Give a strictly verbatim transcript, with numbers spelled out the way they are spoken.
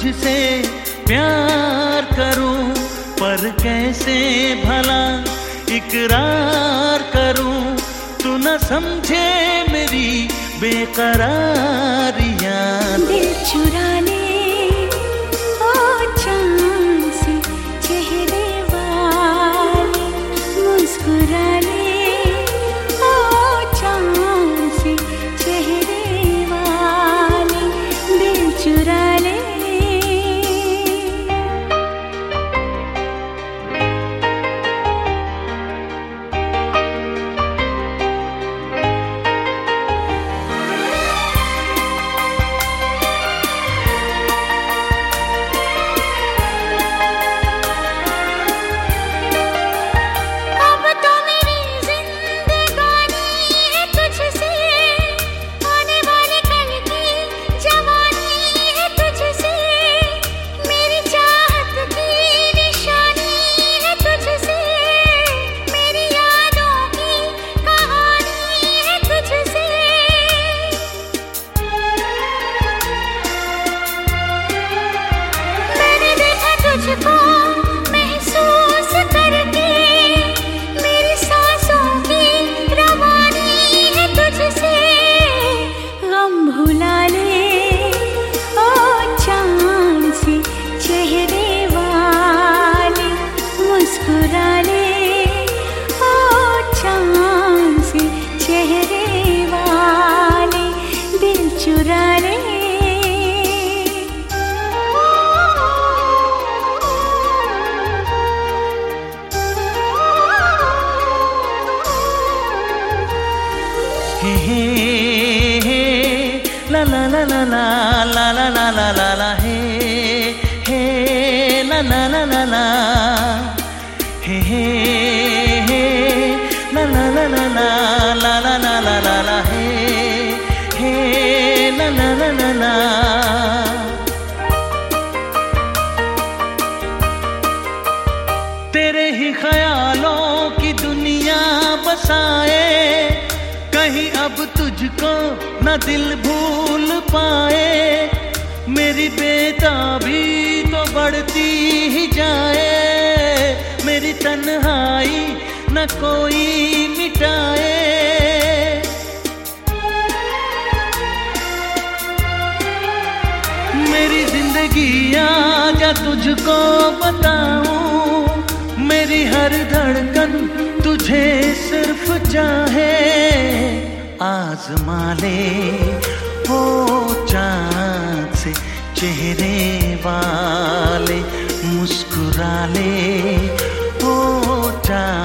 तुझसे प्यार करूं, पर कैसे भला इकरार करूं। तू न समझे मेरी बेकरारियां। दिल चुरा ले ओ चांद से चेहरे वाले, मुस्कुरा ले ओ चांद से चेहरे वाले, दिल चुरा ले। तुझको महसूस करके मेरी सांसों की रवानी है तुझसे। गम भुला ले ओ चांद से चेहरे वाले, मुस्कुरा ले ओ चांद से चेहरे वाले, दिल चुरा ले। हे हे हे ला ला ला ला ला ला ला ला ला ला हे हे ला ला ला ला ला हे हे हे ला ला ला ला ला ला ला ला ला ला हे हे ला ला ला ला ला। तेरे ही ख्यालों की दुनिया बसाए, कहीं अब तुझको न दिल भूल पाए। मेरी बेताबी तो बढ़ती ही जाए, मेरी तन्हाई न कोई मिटाए। मेरी जिंदगी आजा तुझको बताऊं, मेरी हर धड़कन तुझे सिर्फ चाहे। आज़मा ले ओ चाँद से चेहरे वाले, मुस्कुरा ले ओ चाँद